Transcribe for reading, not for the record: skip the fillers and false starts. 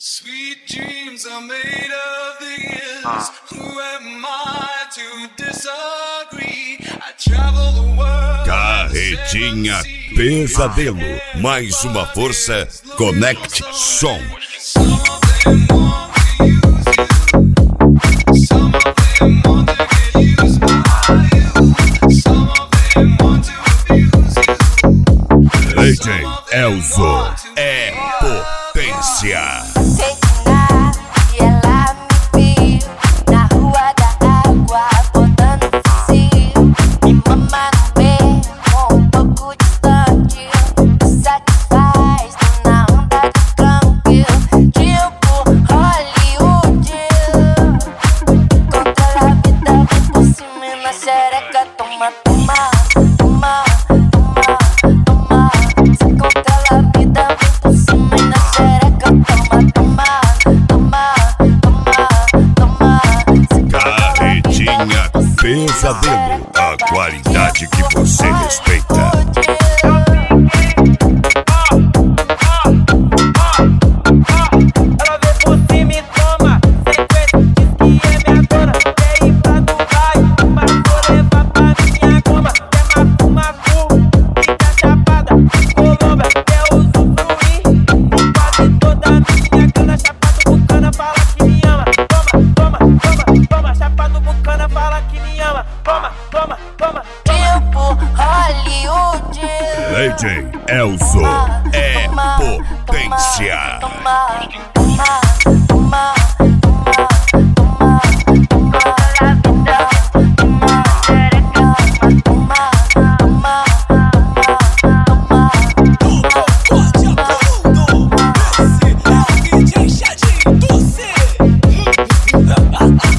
Sweet dreams are made of these. Who am I to disagree? I travel the world. Carretinha Pesadelo. Mais uma força. Connect Som. Some of them want to use you. Some of them want to get used by you. Some of them want to abuse you. DJ Elzo é potência. Pesadelo, a qualidade que você respeita. Ela vem por cima e toma, sequência diz que é minha dona. Quer ir pra Dubai, mas vou levar pra minha goma. Quer macu, fica chapada, Colômbia, quer usufruir. Quase toda minha grana, chapado bucana, fala que me ama. Toma, toma, toma, toma, chapado bucana, fala que me ama. Toma, toma, toma. Tipo Hollywood. DJ Elzo é potência. DJ Chadinho do C.